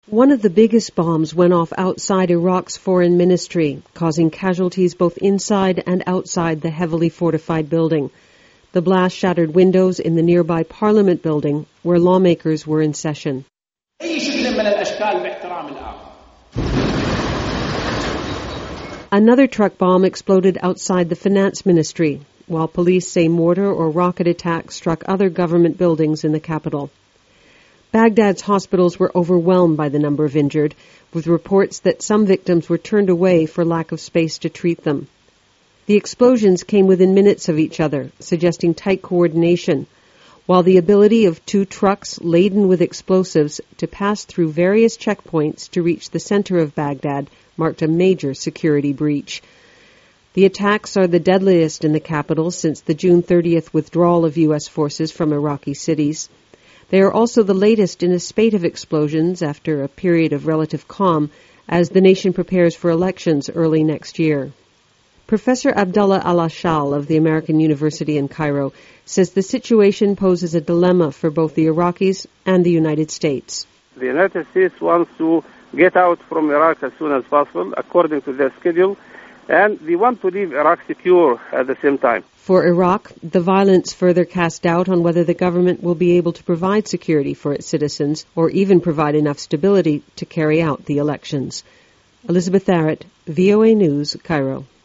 One of the biggest bombs went off outside Iraq's foreign ministry, causing casualties both inside and outside the heavily fortified building. The blast shattered windows in the nearby Parliament building, where lawmakers were in session. Another truck bomb exploded outside the finance ministry, while police say mortar or rocket attacks struck other government buildings in the capital. Baghdad's hospitals were overwhelmed by the number of injured, with reports that some victims were turned away for lack of space to treat them. The explosions came within minutes of each other, suggesting tight coordination, while the ability of two trucks laden with explosives to pass through various checkpoints to reach the center of Baghdad marked a major security breach. The attacks are the deadliest in the capital since the June 30th withdrawal of U.S. forces from Iraqi cities. They are also the latest in a spate of explosions after a period of relative calm as the nation prepares for elections early next year. Professor Abdullah Al-Ashal of the American University in Cairo says the situation poses a dilemma for both the Iraqis and the United States. The United States wants to get out from Iraq as soon as possible, according to their schedule, and they want to leave Iraq secure at the same time. For Iraq, the violence further casts doubt on whether the government will be able to provide security for its citizens or even provide enough stability to carry out the elections. Elizabeth Tharrett, VOA News, Cairo.